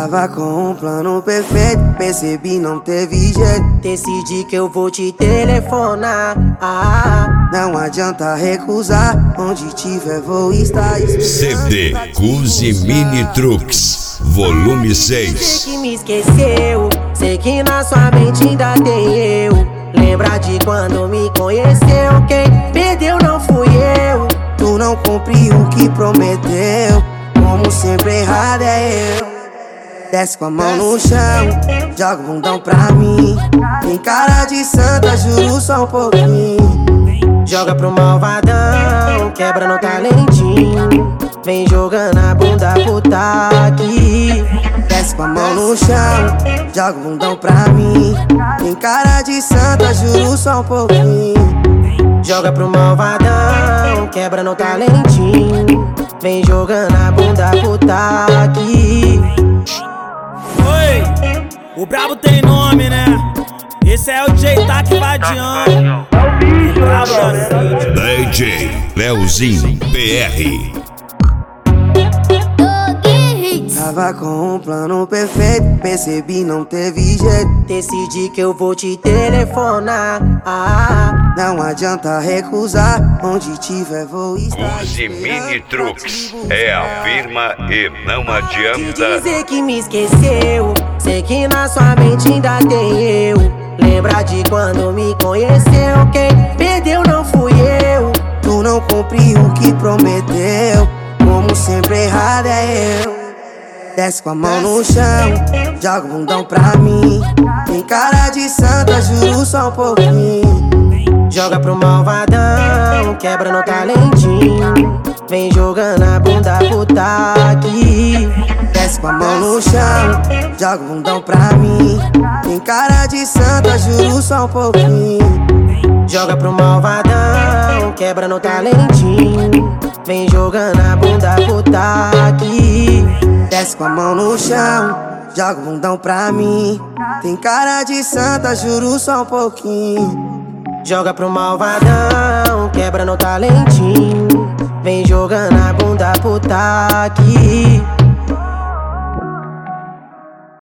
Tava com um plano perfeito, percebi não teve jeito. Decidi que eu vou te telefonar. Não adianta recusar, onde tiver vou estar. CD Cuzi Mini Trucks, volume 6. Sei que me esqueceu, sei que na sua mente ainda tem eu. Lembra de quando me conheceu, quem perdeu não fui eu. Tu não cumpriu o que prometeu, como sempre errado é eu. Desce com a mão no chão, joga o bundão pra mim. Tem cara de santa, juro só um pouquinho. Joga pro malvadão, quebra no talentinho. Vem jogando a bunda pro taque. Desce com a mão no chão, joga o bundão pra mim. Tem cara de santa, juro só um pouquinho. Joga pro malvadão, quebra no talentinho. Vem jogando a bunda pro taque. Oi, o brabo tem nome, né? Esse é o DJ Tac Vadião, o brabo da City. DJ Leozinho PR. Tava com um plano perfeito, percebi não teve jeito. Decidi que eu vou te telefonar. Não adianta recusar, onde tiver vou estar. Cuzi Mini Trucks é a firma e não adianta. Dizer que me esqueceu, sei que na sua mente ainda tem eu. Lembra de quando me conheceu, quem perdeu não fui eu. Tu não cumpriu o que prometeu, como sempre errado é eu. Desce com a mão no chão, joga o bundão pra mim. Tem cara de santa, juro só um pouquinho. Joga pro malvadão, quebra no talentinho. Vem jogando a bunda pro taque. Desce com a mão no chão, joga o bundão pra mim. Tem cara de santa, juro só um pouquinho. Joga pro malvadão, quebra no talentinho. Vem jogando a bunda pro taque. Desce com a mão no chão, joga o bundão pra mim. Tem cara de santa, juro só um pouquinho. Joga pro malvadão, quebra no talentinho. Vem jogando a bunda pro taque.